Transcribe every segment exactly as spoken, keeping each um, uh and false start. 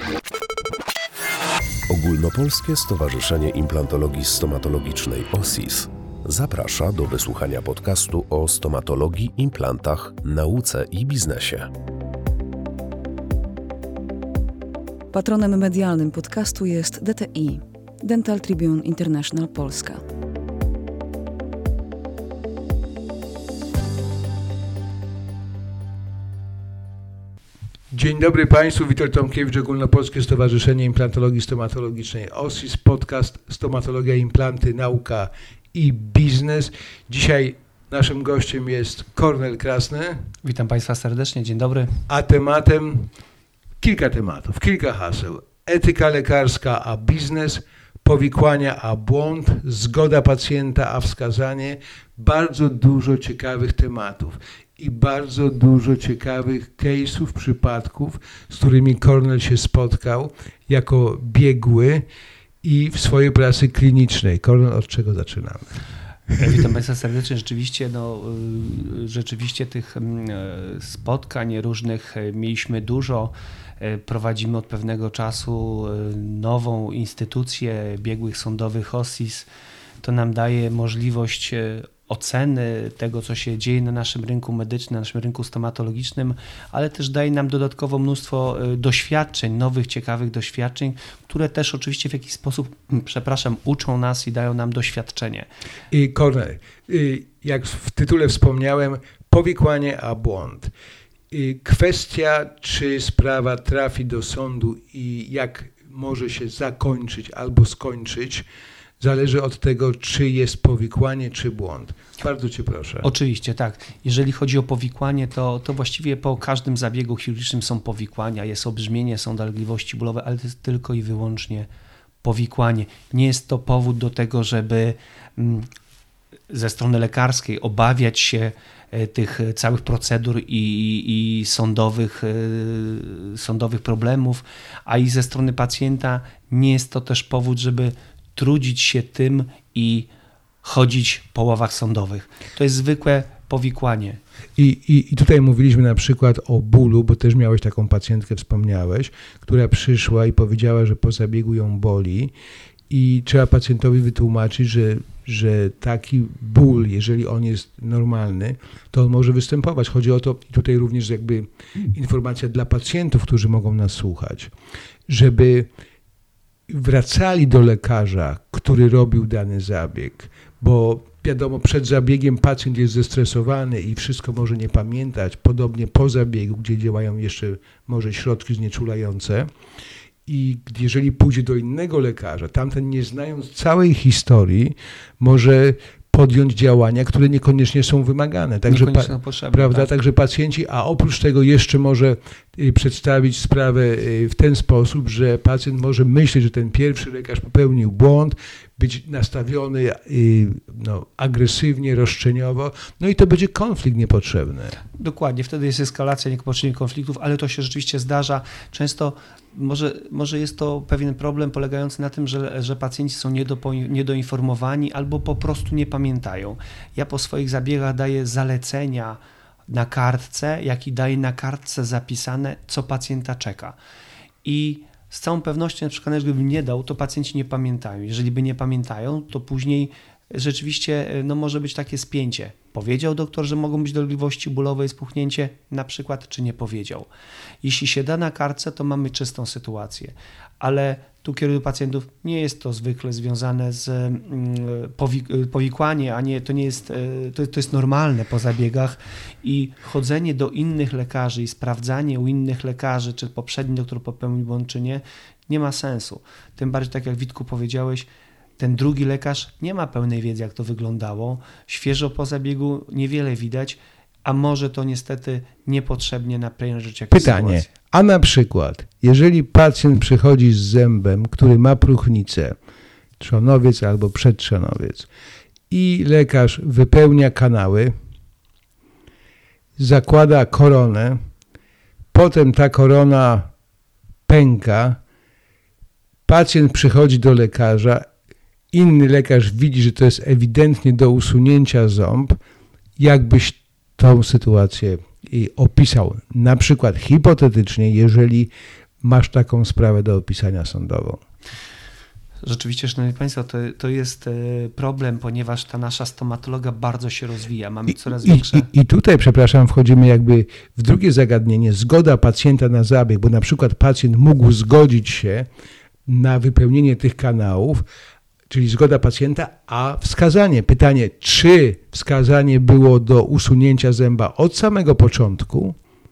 Ogólnopolskie Stowarzyszenie Implantologii Stomatologicznej O S I S zaprasza do wysłuchania podcastu o stomatologii, implantach, nauce i biznesie. Patronem medialnym podcastu jest D T I, Dental Tribune International Polska. Dzień dobry Państwu, Witold Tomkiewicz, Ogólnopolskie Stowarzyszenie Implantologii Stomatologicznej O S I S, podcast Stomatologia, Implanty, Nauka i Biznes. Dzisiaj naszym gościem jest Kornel Krasny. Witam Państwa serdecznie, dzień dobry. A tematem kilka tematów, kilka haseł. Etyka lekarska a biznes, powikłania a błąd, zgoda pacjenta a wskazanie. Bardzo dużo ciekawych tematów i bardzo dużo ciekawych case'ów, przypadków, z którymi Kornel się spotkał jako biegły i w swojej pracy klinicznej. Kornel, od czego zaczynamy? Witam Państwa serdecznie. Rzeczywiście, no, rzeczywiście tych spotkań różnych mieliśmy dużo. Prowadzimy od pewnego czasu nową instytucję biegłych sądowych O S I S. To nam daje możliwość oceny tego, co się dzieje na naszym rynku medycznym, na naszym rynku stomatologicznym, ale też daje nam dodatkowo mnóstwo doświadczeń, nowych, ciekawych doświadczeń, które też oczywiście w jakiś sposób, przepraszam, uczą nas i dają nam doświadczenie. I Kornel, jak w tytule wspomniałem, powikłanie a błąd. Kwestia, czy sprawa trafi do sądu i jak może się zakończyć albo skończyć, zależy od tego, czy jest powikłanie, czy błąd. Bardzo Cię proszę. Oczywiście, tak. Jeżeli chodzi o powikłanie, to, to właściwie po każdym zabiegu chirurgicznym są powikłania, jest obrzmienie, są dolegliwości bólowe, ale to jest tylko i wyłącznie powikłanie. Nie jest to powód do tego, żeby ze strony lekarskiej obawiać się tych całych procedur i, i, i sądowych, sądowych problemów, a i ze strony pacjenta nie jest to też powód, żeby trudzić się tym i chodzić po ławach sądowych. To jest zwykłe powikłanie. I, i, I tutaj mówiliśmy na przykład o bólu, bo też miałeś taką pacjentkę, wspomniałeś, która przyszła i powiedziała, że po zabiegu ją boli i trzeba pacjentowi wytłumaczyć, że, że taki ból, jeżeli on jest normalny, to on może występować. Chodzi o to, i tutaj również jakby informacja dla pacjentów, którzy mogą nas słuchać, żeby wracali do lekarza, który robił dany zabieg, bo wiadomo, przed zabiegiem pacjent jest zestresowany i wszystko może nie pamiętać, podobnie po zabiegu, gdzie działają jeszcze może środki znieczulające i jeżeli pójdzie do innego lekarza, tamten nie znając całej historii może podjąć działania, które niekoniecznie są wymagane. Także, pa, są potrzebne, prawda? Tak. Także pacjenci, a oprócz tego jeszcze może y, przedstawić sprawę y, w ten sposób, że pacjent może myśleć, że ten pierwszy lekarz popełnił błąd, być nastawiony y, no, agresywnie, roszczeniowo, no i to będzie konflikt niepotrzebny. Dokładnie, wtedy jest eskalacja niepotrzebnych konfliktów, ale to się rzeczywiście zdarza. Często może, może jest to pewien problem polegający na tym, że, że pacjenci są niedo, niedoinformowani albo po prostu nie pamiętają. Ja po swoich zabiegach daję zalecenia na kartce, jak i daję na kartce zapisane, co pacjenta czeka. I z całą pewnością, na przykład, gdybym nie dał, to pacjenci nie pamiętają. Jeżeli by nie pamiętają, to później rzeczywiście no, może być takie spięcie. Powiedział doktor, że mogą być dolegliwości bólowe i spuchnięcie, na przykład, czy nie powiedział. Jeśli się da na kartce, to mamy czystą sytuację, ale tu kieruję pacjentów, nie jest to zwykle związane z powik- powikłaniem, a nie, to nie jest, to, to jest normalne po zabiegach i chodzenie do innych lekarzy i sprawdzanie u innych lekarzy, czy poprzedni doktor popełnił błąd, czy nie, nie ma sensu. Tym bardziej, tak jak Witku powiedziałeś, ten drugi lekarz nie ma pełnej wiedzy, jak to wyglądało. Świeżo po zabiegu niewiele widać, a może to niestety niepotrzebnie naprężyć jakąś Pytanie, sytuację. A na przykład, jeżeli pacjent przychodzi z zębem, który ma próchnicę, trzonowiec albo przedtrzonowiec i lekarz wypełnia kanały, zakłada koronę, potem ta korona pęka, pacjent przychodzi do lekarza, inny lekarz widzi, że to jest ewidentnie do usunięcia ząb, jakbyś tą sytuację opisał. Na przykład hipotetycznie, jeżeli masz taką sprawę do opisania sądową. Rzeczywiście, szanowni państwo, to, to jest problem, ponieważ ta nasza stomatologia bardzo się rozwija. Mamy coraz I, większe... I, I tutaj, przepraszam, wchodzimy jakby w drugie zagadnienie, zgoda pacjenta na zabieg, bo na przykład pacjent mógł zgodzić się na wypełnienie tych kanałów, czyli zgoda pacjenta, a wskazanie. Pytanie, czy wskazanie było do usunięcia zęba od samego początku,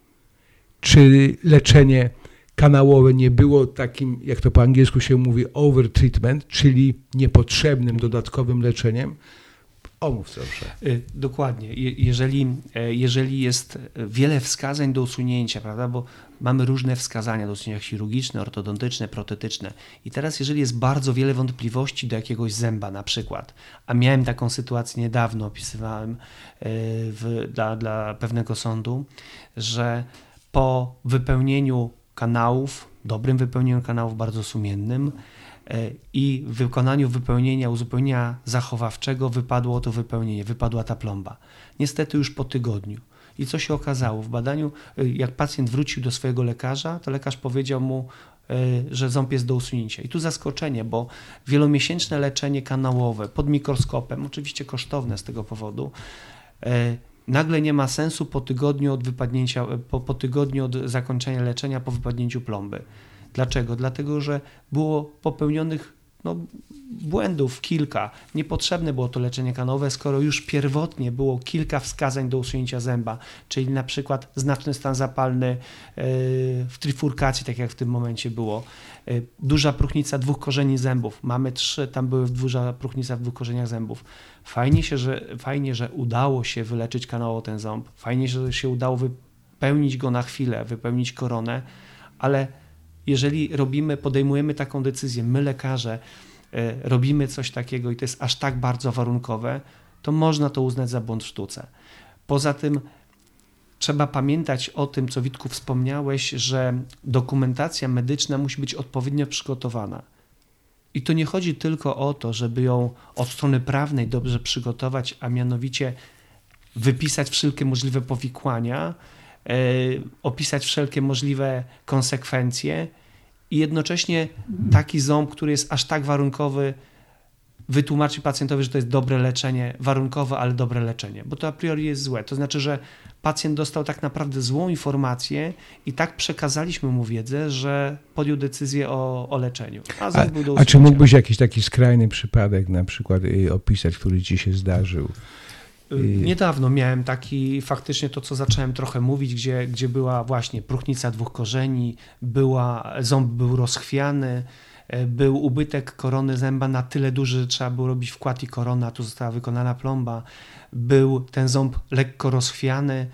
czy leczenie kanałowe nie było takim, jak to po angielsku się mówi, overtreatment, czyli niepotrzebnym dodatkowym leczeniem? Omów proszę. Dokładnie. Jeżeli, jeżeli jest wiele wskazań do usunięcia, prawda, bo mamy różne wskazania do usunięcia chirurgiczne, ortodontyczne, protetyczne. I teraz jeżeli jest bardzo wiele wątpliwości do jakiegoś zęba na przykład, a miałem taką sytuację niedawno, opisywałem w, dla, dla pewnego sądu, że po wypełnieniu kanałów, dobrym wypełnieniu kanałów, bardzo sumiennym i w wykonaniu wypełnienia, uzupełnienia zachowawczego wypadło to wypełnienie, wypadła ta plomba. Niestety już po tygodniu. I co się okazało? W badaniu, jak pacjent wrócił do swojego lekarza, to lekarz powiedział mu, że ząb jest do usunięcia. I tu zaskoczenie, bo wielomiesięczne leczenie kanałowe pod mikroskopem, oczywiście kosztowne z tego powodu, nagle nie ma sensu po tygodniu od wypadnięcia, po, po tygodniu od zakończenia leczenia po wypadnięciu plomby. Dlaczego? Dlatego, że było popełnionych no, błędów kilka. Niepotrzebne było to leczenie kanałowe, skoro już pierwotnie było kilka wskazań do usunięcia zęba, czyli na przykład znaczny stan zapalny w trifurkacji, tak jak w tym momencie było. Duża próchnica dwóch korzeni zębów. Mamy trzy, tam były duża próchnica w dwóch korzeniach zębów. Fajnie, się, że, fajnie, że udało się wyleczyć kanałowo ten ząb. Fajnie, że się udało wypełnić go na chwilę, wypełnić koronę, ale jeżeli robimy, podejmujemy taką decyzję, my lekarze robimy coś takiego i to jest aż tak bardzo warunkowe, to można to uznać za błąd w sztuce. Poza tym trzeba pamiętać o tym, co Witku wspomniałeś, że dokumentacja medyczna musi być odpowiednio przygotowana. I to nie chodzi tylko o to, żeby ją od strony prawnej dobrze przygotować, a mianowicie wypisać wszelkie możliwe powikłania, opisać wszelkie możliwe konsekwencje i jednocześnie taki ząb, który jest aż tak warunkowy, wytłumaczyć pacjentowi, że to jest dobre leczenie, warunkowe, ale dobre leczenie, bo to a priori jest złe. To znaczy, że pacjent dostał tak naprawdę złą informację i tak przekazaliśmy mu wiedzę, że podjął decyzję o, o leczeniu. A, a, a czy mógłbyś jakiś taki skrajny przypadek na przykład opisać, który ci się zdarzył? Niedawno miałem taki, faktycznie to, co zacząłem trochę mówić, gdzie, gdzie była właśnie próchnica dwóch korzeni, była, ząb był rozchwiany, był ubytek korony zęba na tyle duży, że trzeba było robić wkład i korona, tu została wykonana plomba, był ten ząb lekko rozchwiany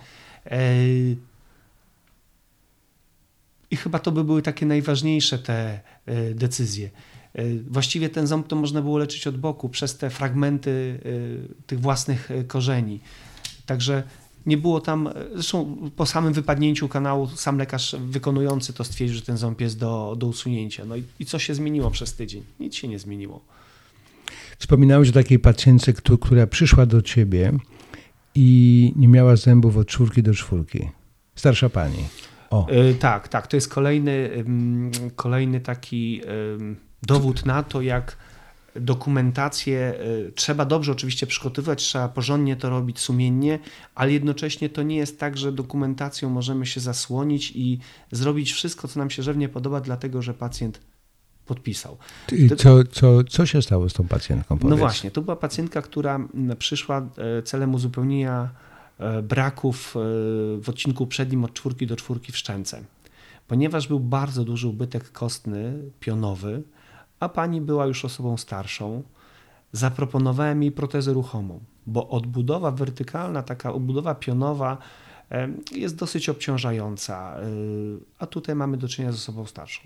i chyba to by były takie najważniejsze te decyzje. Właściwie ten ząb to można było leczyć od boku przez te fragmenty tych własnych korzeni. Także nie było tam, zresztą po samym wypadnięciu kanału sam lekarz wykonujący to stwierdził, że ten ząb jest do, do usunięcia. No i, i co się zmieniło przez tydzień? Nic się nie zmieniło. Wspominałeś o takiej pacjentce, która przyszła do ciebie i nie miała zębów od czwórki do czwórki. Starsza pani. O. Yy, tak, tak. To jest kolejny, ym, kolejny taki ym, dowód na to, jak dokumentację y, trzeba dobrze oczywiście przygotowywać, trzeba porządnie to robić, sumiennie, ale jednocześnie to nie jest tak, że dokumentacją możemy się zasłonić i zrobić wszystko, co nam się żywnie podoba, dlatego że pacjent podpisał. I co, co, co się stało z tą pacjentką? Powiedz. No właśnie, to była pacjentka, która przyszła celem uzupełnienia braków w odcinku przednim od czwórki do czwórki w szczęce. Ponieważ był bardzo duży ubytek kostny, pionowy, a pani była już osobą starszą, zaproponowałem jej protezę ruchomą, bo odbudowa wertykalna, taka odbudowa pionowa jest dosyć obciążająca, a tutaj mamy do czynienia z osobą starszą.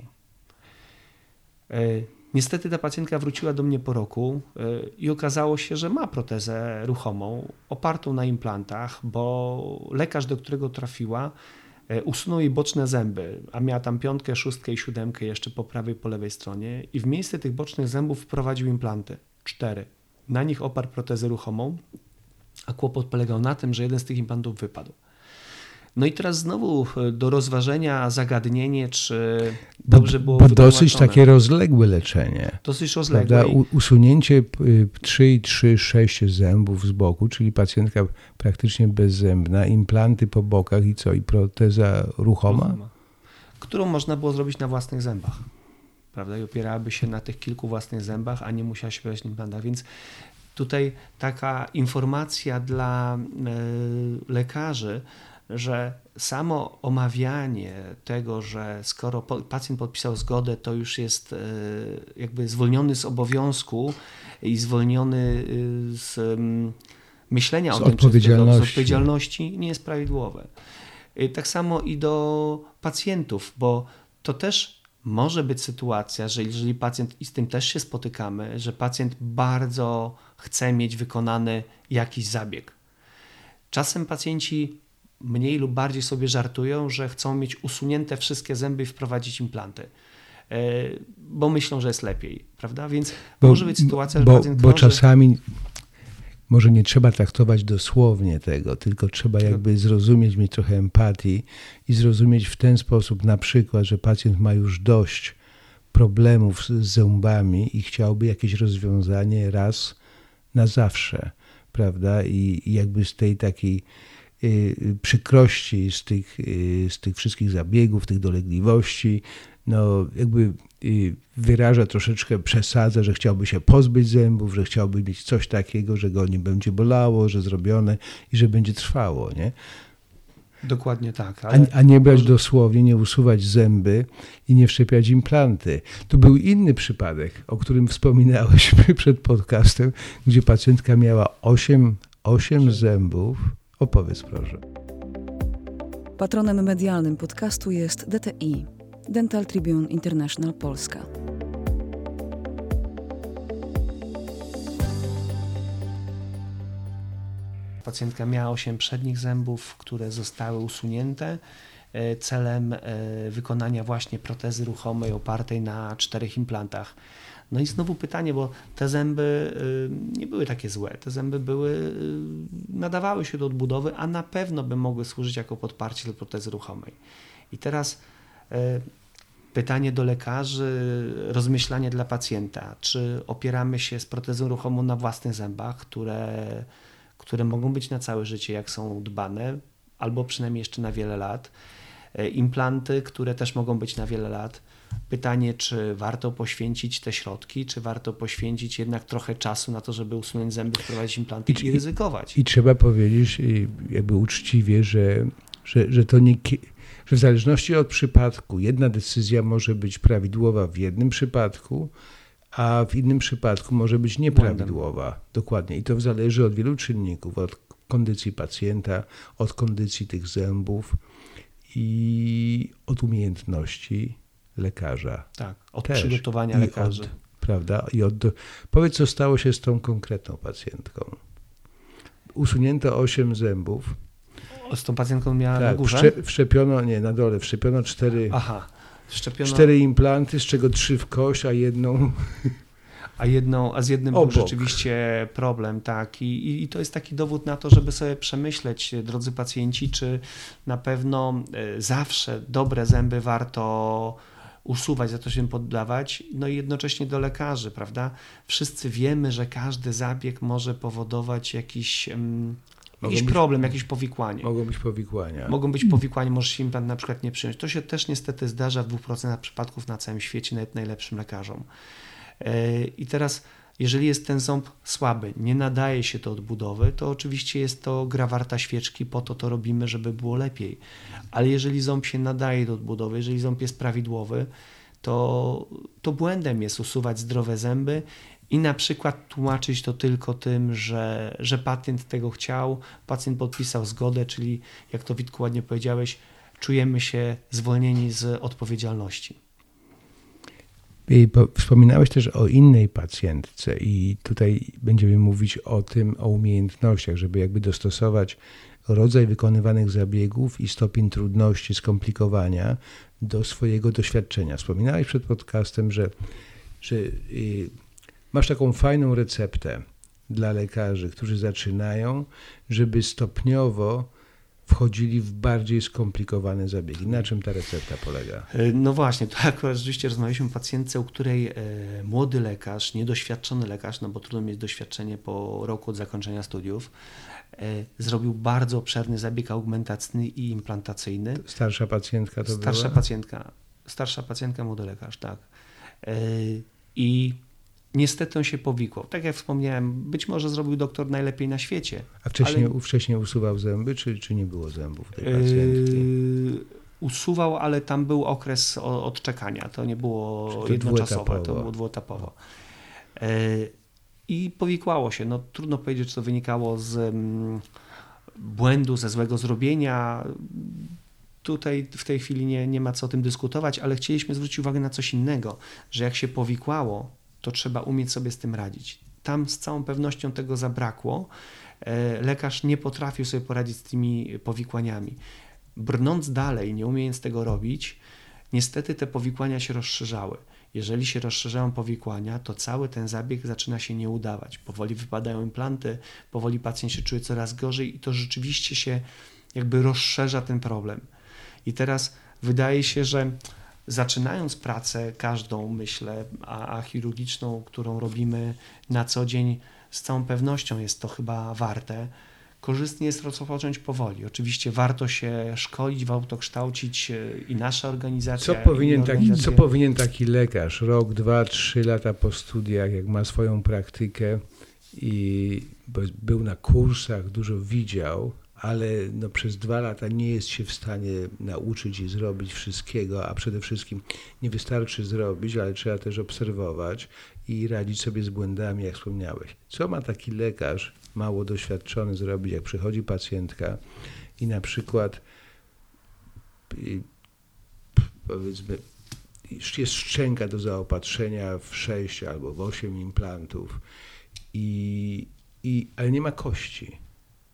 Niestety ta pacjentka wróciła do mnie po roku i okazało się, że ma protezę ruchomą opartą na implantach, bo lekarz, do którego trafiła, usunął jej boczne zęby, a miała tam piątkę, szóstkę i siódemkę jeszcze po prawej, po lewej stronie i w miejsce tych bocznych zębów wprowadził implanty, cztery. Na nich oparł protezę ruchomą, a kłopot polegał na tym, że jeden z tych implantów wypadł. No i teraz znowu do rozważenia zagadnienie, czy dobrze było Bo dosyć wytłumaczone. takie rozległe leczenie. Dosyć rozległe. Prawda? I- U- Usunięcie y, trzy i trzy, sześć zębów z boku, czyli pacjentka praktycznie bezzębna, implanty po bokach i co? I proteza ruchoma? Którą można było zrobić na własnych zębach. Prawda? I opierałaby się na tych kilku własnych zębach, a nie musiała się opierać na implantach. Więc tutaj taka informacja dla y, lekarzy, że samo omawianie tego, że skoro po, pacjent podpisał zgodę, to już jest y, jakby zwolniony z obowiązku i zwolniony y, z y, myślenia Z o tym, czy odpowiedzialności. z odpowiedzialności, nie jest prawidłowe. Y, tak samo i do pacjentów, bo to też może być sytuacja, że jeżeli pacjent, i z tym też się spotykamy, że pacjent bardzo chce mieć wykonany jakiś zabieg. Czasem pacjenci mniej lub bardziej sobie żartują, że chcą mieć usunięte wszystkie zęby i wprowadzić implanty, yy, bo myślą, że jest lepiej, prawda? Więc Bo- może być sytuacja, że Bo, pacjent bo krąży... czasami może nie trzeba traktować dosłownie tego, tylko trzeba jakby zrozumieć, mieć trochę empatii i zrozumieć w ten sposób na przykład, że pacjent ma już dość problemów z z zębami i chciałby jakieś rozwiązanie raz na zawsze, prawda? I, i jakby z tej takiej y, przykrości, z tych, y, z tych wszystkich zabiegów, tych dolegliwości, no jakby y, wyraża troszeczkę, przesadza, że chciałby się pozbyć zębów, że chciałby mieć coś takiego, że go nie będzie bolało, że zrobione i że będzie trwało, nie? Dokładnie tak. A, Ale a nie brać może- dosłownie, nie usuwać zęby i nie wszczepiać implanty. Tu był inny przypadek, o którym wspominałeś przed podcastem, gdzie pacjentka miała osiem, osiem zębów. Opowiedz proszę. Patronem medialnym podcastu jest D T I, Dental Tribune International Polska. Pacjentka miała osiem przednich zębów, które zostały usunięte e, celem e, wykonania właśnie protezy ruchomej opartej na czterech implantach. No i znowu pytanie, bo te zęby y, nie były takie złe. Te zęby były, y, nadawały się do odbudowy, a na pewno by mogły służyć jako podparcie do protezy ruchomej. I teraz y, pytanie do lekarzy, rozmyślanie dla pacjenta. Czy opieramy się z protezą ruchomą na własnych zębach, które, które mogą być na całe życie, jak są dbane, albo przynajmniej jeszcze na wiele lat. Y, implanty, które też mogą być na wiele lat. Pytanie, czy warto poświęcić te środki, czy warto poświęcić jednak trochę czasu na to, żeby usunąć zęby, wprowadzić implanty i, I- i ryzykować. I trzeba powiedzieć y, jakby uczciwie, że, że, że to nie, ki- że w zależności od przypadku jedna decyzja może być prawidłowa w jednym przypadku, a w innym przypadku może być nieprawidłowa. Dokładnie. I to zależy od wielu czynników, od kondycji pacjenta, od kondycji tych zębów i od umiejętności lekarza. Tak, od Też. przygotowania I lekarzy. Od, prawda? I od, powiedz, co stało się z tą konkretną pacjentką. Usunięto osiem zębów. Z tą pacjentką miała na Tak, górze? wszcze, wszczepiono, nie, na dole, wszczepiono cztery, Aha, wszczepiono, cztery implanty, z czego trzy w kość, a jedną... a, jedną, a z jednym Obok. był rzeczywiście problem, tak. I, i, I to jest taki dowód na to, żeby sobie przemyśleć, drodzy pacjenci, czy na pewno e, zawsze dobre zęby warto usuwać, za to się poddawać, no i jednocześnie do lekarzy, prawda? Wszyscy wiemy, że każdy zabieg może powodować jakiś, um, jakiś być- problem, jakieś powikłanie. Mogą być powikłania. Mogą być powikłania, może się implant na przykład nie przyjąć. To się też niestety zdarza w dwóch procentach przypadków na całym świecie, nawet najlepszym lekarzom. Yy, I teraz, jeżeli jest ten ząb słaby, nie nadaje się do odbudowy, to oczywiście jest to gra warta świeczki, po to to robimy, żeby było lepiej. Ale jeżeli ząb się nadaje do odbudowy, jeżeli ząb jest prawidłowy, to, to błędem jest usuwać zdrowe zęby i na przykład tłumaczyć to tylko tym, że, że pacjent tego chciał, pacjent podpisał zgodę, czyli jak to Witku ładnie powiedziałeś, czujemy się zwolnieni z odpowiedzialności. I po, wspominałeś też o innej pacjentce i tutaj będziemy mówić o tym, o umiejętnościach, żeby jakby dostosować rodzaj wykonywanych zabiegów i stopień trudności, skomplikowania do swojego doświadczenia. Wspominałeś przed podcastem, że, że y, masz taką fajną receptę dla lekarzy, którzy zaczynają, żeby stopniowo wchodzili w bardziej skomplikowane zabiegi. Na czym ta recepta polega? No właśnie, to akurat rzeczywiście rozmawialiśmy o pacjentce, u której e, młody lekarz, niedoświadczony lekarz, no bo trudno mieć doświadczenie po roku od zakończenia studiów, e, zrobił bardzo obszerny zabieg augmentacyjny i implantacyjny. Starsza pacjentka to Starsza była? pacjentka, starsza pacjentka, młody lekarz, tak. E, I niestety on się powikłał. Tak jak wspomniałem, być może zrobił doktor najlepiej na świecie. A wcześniej, ale... wcześniej usuwał zęby, czy, czy nie było zębów tej pacjentki? Yy, usuwał, ale tam był okres odczekania. To nie było to jednoczasowe, dwuetapowo. to było dwuetapowo. Yy, I powikłało się. No, trudno powiedzieć, czy to wynikało z mm, błędu, ze złego zrobienia. Tutaj w tej chwili nie, nie ma co o tym dyskutować, ale chcieliśmy zwrócić uwagę na coś innego, że jak się powikłało, to trzeba umieć sobie z tym radzić. Tam z całą pewnością tego zabrakło. Lekarz nie potrafił sobie poradzić z tymi powikłaniami. Brnąc dalej, nie umiejąc tego robić, niestety te powikłania się rozszerzały. Jeżeli się rozszerzają powikłania, to cały ten zabieg zaczyna się nie udawać. Powoli wypadają implanty, powoli pacjent się czuje coraz gorzej i to rzeczywiście się jakby rozszerza ten problem. I teraz wydaje się, że zaczynając pracę każdą, myślę, a, a chirurgiczną, którą robimy na co dzień, z całą pewnością jest to chyba warte. Korzystnie jest rozpocząć powoli. Oczywiście warto się szkolić, warto kształcić i nasza organizacja. Co powinien, i taki, organizacje... co powinien taki lekarz rok, dwa, trzy lata po studiach, jak ma swoją praktykę i był na kursach, dużo widział, ale no przez dwa lata nie jest się w stanie nauczyć i zrobić wszystkiego, a przede wszystkim nie wystarczy zrobić, ale trzeba też obserwować i radzić sobie z błędami, jak wspomniałeś. Co ma taki lekarz mało doświadczony zrobić, jak przychodzi pacjentka i na przykład i, powiedzmy jest szczęka do zaopatrzenia w sześć albo w osiem implantów, i, i, ale nie ma kości.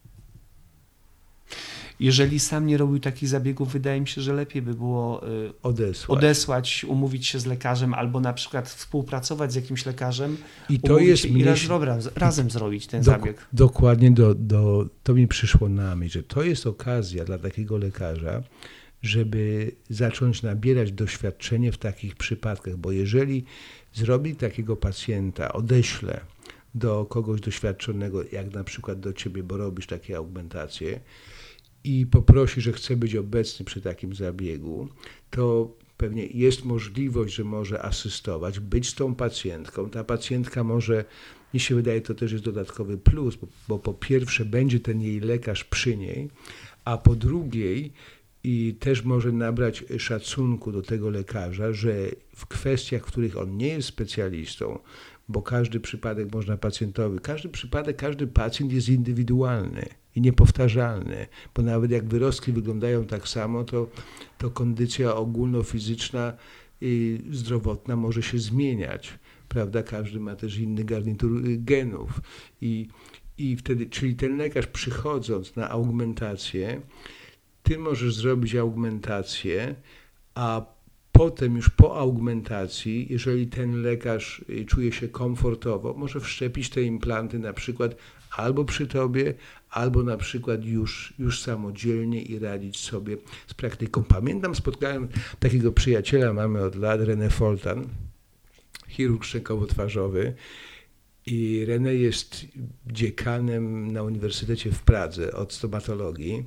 Jeżeli sam nie robił takich zabiegów, wydaje mi się, że lepiej by było y, Odesłać. odesłać, umówić się z lekarzem albo na przykład współpracować z jakimś lekarzem I to jest się i raz, dobra, razem zrobić ten Dok- zabieg. Dokładnie do, do, to mi przyszło na myśl, że to jest okazja dla takiego lekarza, żeby zacząć nabierać doświadczenie w takich przypadkach, bo jeżeli zrobi takiego pacjenta, odeślę do kogoś doświadczonego, jak na przykład do ciebie, bo robisz takie augmentacje, i poprosi, że chce być obecny przy takim zabiegu, to pewnie jest możliwość, że może asystować, być z tą pacjentką. Ta pacjentka może, mi się wydaje, to też jest dodatkowy plus, bo, bo po pierwsze będzie ten jej lekarz przy niej, a po drugiej i też może nabrać szacunku do tego lekarza, że w kwestiach, w których on nie jest specjalistą, bo każdy przypadek można pacjentowi, każdy przypadek, każdy pacjent jest indywidualny i niepowtarzalny, bo nawet jak wyrostki wyglądają tak samo, to, to kondycja ogólnofizyczna i zdrowotna może się zmieniać, prawda? Każdy ma też inny garnitur genów i, i wtedy, czyli ten lekarz przychodząc na augmentację, ty możesz zrobić augmentację, a potem już po augmentacji, jeżeli ten lekarz czuje się komfortowo, może wszczepić te implanty na przykład albo przy tobie, albo na przykład już, już samodzielnie i radzić sobie z praktyką. Pamiętam, spotkałem takiego przyjaciela, mamy od lat, René Foltan, chirurg szczękowo-twarzowy, i René jest dziekanem na Uniwersytecie w Pradze od stomatologii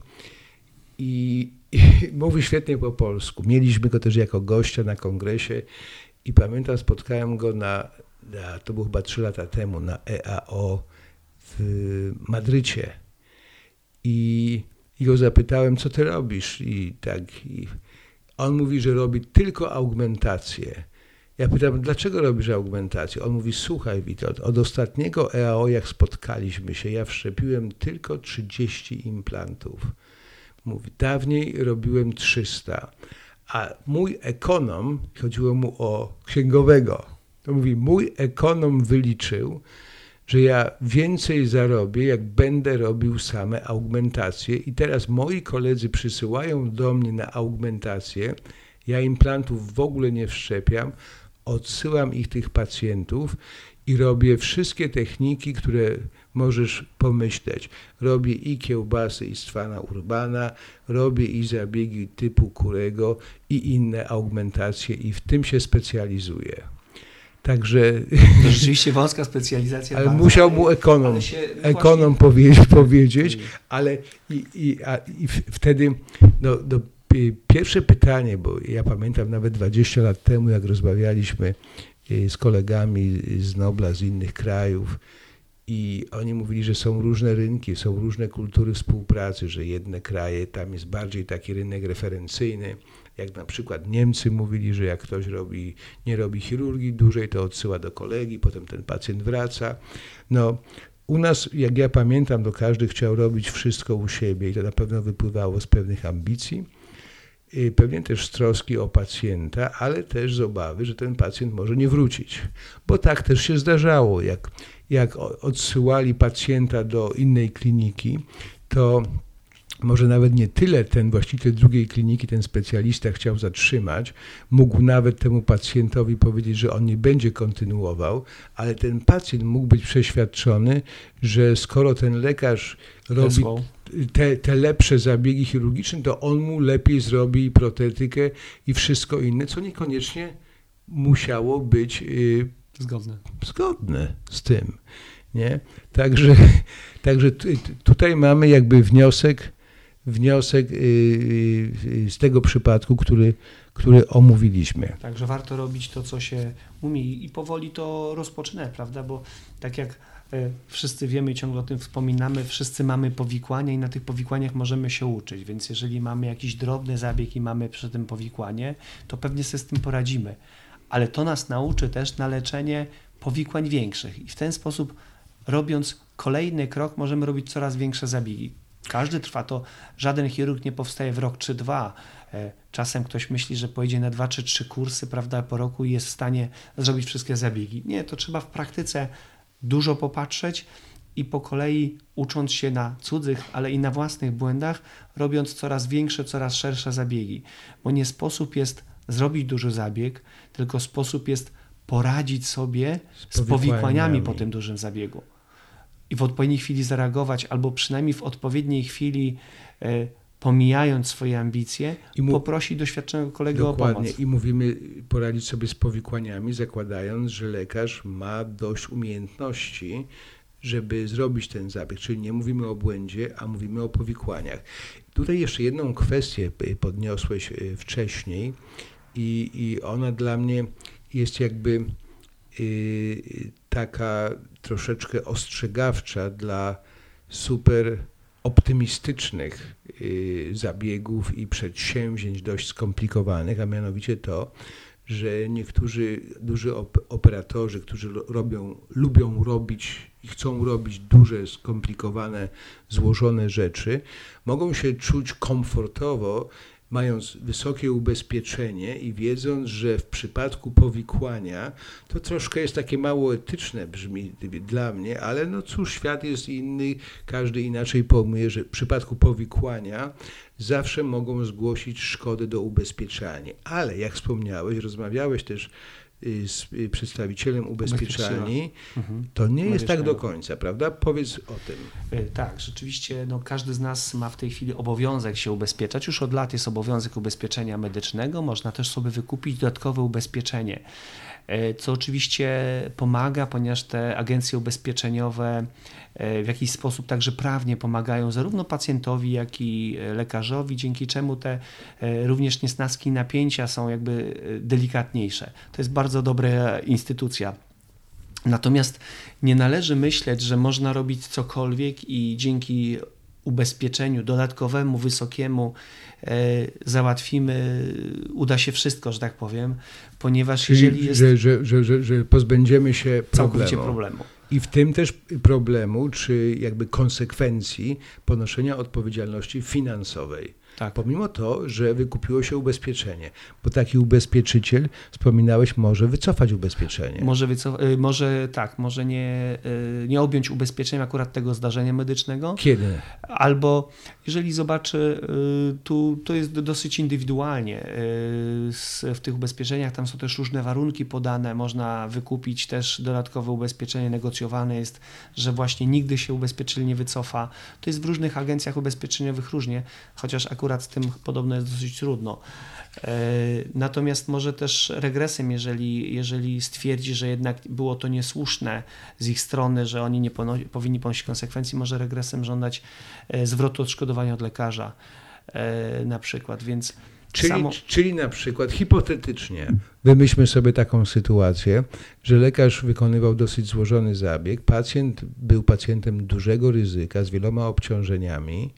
i, i mówi świetnie po polsku. Mieliśmy go też jako gościa na kongresie i pamiętam, spotkałem go na, na to było chyba trzy lata temu, na E A O w Madrycie i, i go zapytałem, co ty robisz? I tak, i on mówi, że robi tylko augmentację. Ja pytam, dlaczego robisz augmentację? On mówi, słuchaj Witold, od ostatniego E A O, jak spotkaliśmy się, ja wszczepiłem tylko trzydzieści implantów. Mówi, dawniej robiłem trzysta, a mój ekonom, chodziło mu o księgowego, to mówi, mój ekonom wyliczył, że ja więcej zarobię, jak będę robił same augmentacje i teraz moi koledzy przysyłają do mnie na augmentację, ja implantów w ogóle nie wszczepiam, odsyłam ich, tych pacjentów i robię wszystkie techniki, które możesz pomyśleć. Robię i kiełbasy i stwana urbana, robię i zabiegi typu Kurego i inne augmentacje i w tym się specjalizuję. Także... To rzeczywiście wąska specjalizacja. Ale bardzo, musiał ale, mu ekonom, się, no ekonom właśnie, powiedzieć, powiedzieć ale i, i, a, i wtedy no, no, pierwsze pytanie, bo ja pamiętam nawet dwadzieścia lat temu, jak rozmawialiśmy z kolegami z Nobla, z innych krajów i oni mówili, że są różne rynki, są różne kultury współpracy, że jedne kraje, tam jest bardziej taki rynek referencyjny, jak na przykład Niemcy mówili, że jak ktoś robi, nie robi chirurgii dłużej, to odsyła do kolegi, potem ten pacjent wraca. No, u nas, jak ja pamiętam, to każdy chciał robić wszystko u siebie i to na pewno wypływało z pewnych ambicji, pewnie też z troski o pacjenta, ale też z obawy, że ten pacjent może nie wrócić. Bo tak też się zdarzało, jak, jak odsyłali pacjenta do innej kliniki, to może nawet nie tyle ten właściciel drugiej kliniki, ten specjalista chciał zatrzymać, mógł nawet temu pacjentowi powiedzieć, że on nie będzie kontynuował, ale ten pacjent mógł być przeświadczony, że skoro ten lekarz robi te, te lepsze zabiegi chirurgiczne, to on mu lepiej zrobi protetykę i wszystko inne, co niekoniecznie musiało być yy, zgodne. zgodne z tym. Nie? Także, także tutaj mamy jakby wniosek, wniosek z tego przypadku, który, który omówiliśmy. Także warto robić to, co się umie i powoli to rozpoczynać, prawda? Bo tak jak wszyscy wiemy i ciągle o tym wspominamy, wszyscy mamy powikłania i na tych powikłaniach możemy się uczyć, więc jeżeli mamy jakiś drobny zabieg i mamy przy tym powikłanie, to pewnie sobie z tym poradzimy. Ale to nas nauczy też na leczenie powikłań większych i w ten sposób, robiąc kolejny krok, możemy robić coraz większe zabiegi. Każdy trwa to, żaden chirurg nie powstaje w rok czy dwa. Czasem ktoś myśli, że pojedzie na dwa czy trzy kursy, prawda, po roku i jest w stanie zrobić wszystkie zabiegi. Nie, to trzeba w praktyce dużo popatrzeć i po kolei ucząc się na cudzych, ale i na własnych błędach, robiąc coraz większe, coraz szersze zabiegi. Bo nie sposób jest zrobić duży zabieg, tylko sposób jest poradzić sobie z, z powikłaniami po tym dużym zabiegu. I w odpowiedniej chwili zareagować, albo przynajmniej w odpowiedniej chwili e, pomijając swoje ambicje, i mu, poprosić doświadczonego kolegę o pomoc. I mówimy poradzić sobie z powikłaniami, zakładając, że lekarz ma dość umiejętności, żeby zrobić ten zabieg. Czyli nie mówimy o błędzie, a mówimy o powikłaniach. Tutaj jeszcze jedną kwestię podniosłeś wcześniej i, i ona dla mnie jest jakby y, taka troszeczkę ostrzegawcza dla super optymistycznych y, zabiegów i przedsięwzięć dość skomplikowanych, a mianowicie to, że niektórzy duży op- operatorzy, którzy robią, lubią robić i chcą robić duże, skomplikowane, złożone rzeczy, mogą się czuć komfortowo, mając wysokie ubezpieczenie i wiedząc, że w przypadku powikłania, to troszkę jest takie mało etyczne, brzmi dla mnie, ale no cóż, świat jest inny, każdy inaczej pojmuje, że w przypadku powikłania zawsze mogą zgłosić szkodę do ubezpieczalni. Ale jak wspomniałeś, rozmawiałeś też z przedstawicielem ubezpieczalni, mhm. to nie jest tak do końca, prawda? Powiedz o tym. Tak, rzeczywiście no, każdy z nas ma w tej chwili obowiązek się ubezpieczać. Już od lat jest obowiązek ubezpieczenia medycznego. Można też sobie wykupić dodatkowe ubezpieczenie, co oczywiście pomaga, ponieważ te agencje ubezpieczeniowe w jakiś sposób także prawnie pomagają zarówno pacjentowi, jak i lekarzowi, dzięki czemu te również niesnaski i napięcia są jakby delikatniejsze. To jest bardzo dobra instytucja. Natomiast nie należy myśleć, że można robić cokolwiek i dzięki ubezpieczeniu dodatkowemu, wysokiemu załatwimy, uda się wszystko, że tak powiem, ponieważ Czyli, jeżeli jest... Że, że, że, że, że pozbędziemy się całkowicie problemu. problemu. I w tym też problemu, czy jakby konsekwencji ponoszenia odpowiedzialności finansowej. Tak. Pomimo to, że wykupiło się ubezpieczenie. Bo taki ubezpieczyciel, wspominałeś, może wycofać ubezpieczenie. Może, wycof- może tak, może nie, nie objąć ubezpieczeniem akurat tego zdarzenia medycznego. Kiedy? Albo jeżeli zobaczy, tu to jest dosyć indywidualnie w tych ubezpieczeniach, tam są też różne warunki podane, można wykupić też dodatkowe ubezpieczenie, negocjowane jest, że właśnie nigdy się ubezpieczyciel nie wycofa. To jest w różnych agencjach ubezpieczeniowych różnie, chociaż akurat z tym podobno jest dosyć trudno. Natomiast może też regresem, jeżeli, jeżeli stwierdzi, że jednak było to niesłuszne z ich strony, że oni nie pono- powinni ponosić konsekwencji, może regresem żądać zwrotu odszkodowania od lekarza na przykład, więc Czyli, samo... czyli na przykład hipotetycznie wymyślmy sobie taką sytuację, że lekarz wykonywał dosyć złożony zabieg, pacjent był pacjentem dużego ryzyka z wieloma obciążeniami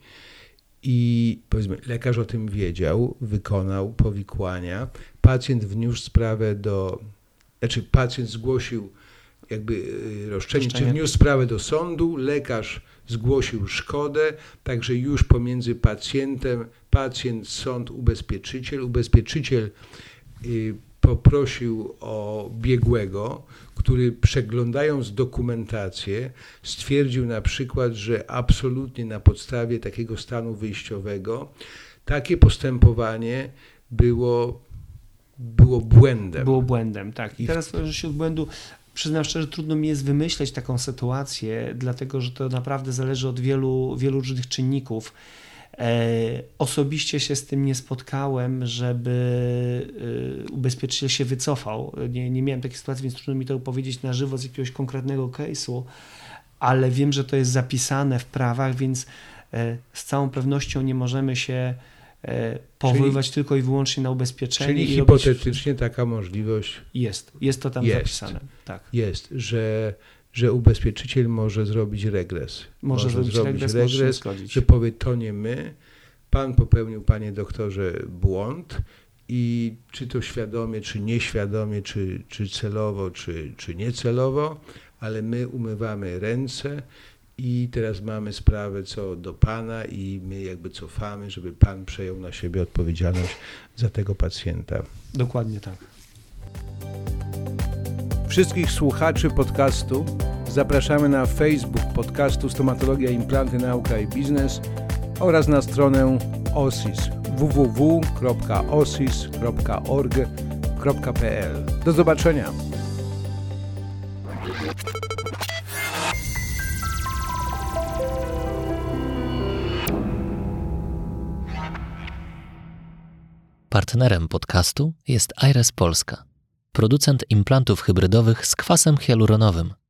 i powiedzmy lekarz o tym wiedział, wykonał powikłania, pacjent wniósł sprawę do, znaczy pacjent zgłosił jakby roszczenie, czy wniósł sprawę do sądu, lekarz zgłosił szkodę, także już pomiędzy pacjentem, pacjent, sąd, ubezpieczyciel, ubezpieczyciel y, poprosił o biegłego, który przeglądając dokumentację stwierdził na przykład, że absolutnie na podstawie takiego stanu wyjściowego takie postępowanie było, było błędem. Było błędem, tak. I I teraz w... się od błędu przyznam szczerze, trudno mi jest wymyśleć taką sytuację, dlatego że to naprawdę zależy od wielu, wielu różnych czynników. E, osobiście się z tym nie spotkałem, żeby e, ubezpieczyciel się wycofał. Nie, nie miałem takiej sytuacji, więc trudno mi to powiedzieć na żywo z jakiegoś konkretnego case'u, ale wiem, że to jest zapisane w prawach, więc e, z całą pewnością nie możemy się e, powoływać czyli, tylko i wyłącznie na ubezpieczenie. Czyli i hipotetycznie robić... taka możliwość jest. Jest to tam jest, zapisane. Tak. Jest, że że ubezpieczyciel może zrobić regres. Może, może zrobić, zrobić regres, regres może że powie, to nie my, pan popełnił, panie doktorze, błąd i czy to świadomie, czy nieświadomie, czy, czy celowo, czy, czy niecelowo, ale my umywamy ręce i teraz mamy sprawę co do pana i my jakby cofamy, żeby pan przejął na siebie odpowiedzialność za tego pacjenta. Dokładnie tak. Wszystkich słuchaczy podcastu zapraszamy na Facebook podcastu Stomatologia, Implanty, Nauka i Biznes oraz na stronę O S I S w w w kropka osis kropka org kropka p l. Do zobaczenia! Partnerem podcastu jest Aires Polska, producent implantów hybrydowych z kwasem hialuronowym.